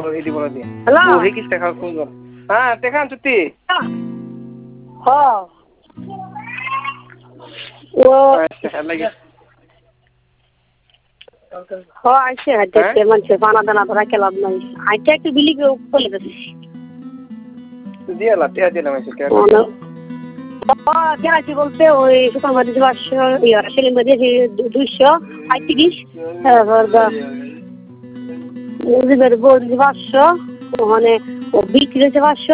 এদি বলে দিয়ে হ্যালো ও হে কি টাকা কোন হ্যাঁ দেখান চুতি হ্যাঁ ও আচ্ছা লাগে হ্যাঁ আইছে হাইতে মানুষের পানা দানা ধরা খেলাম নাই আইটা একটু বিলি করে দিচ্ছি দিয়ে লাতে দিয়ে নামাইছে কে কেরাচি বলতে ওই সুপার মার্কেট 500 সেলিম বাজে 235 মুজিবের বল 500 ওখানে ও বিক্রি হয়েছে 500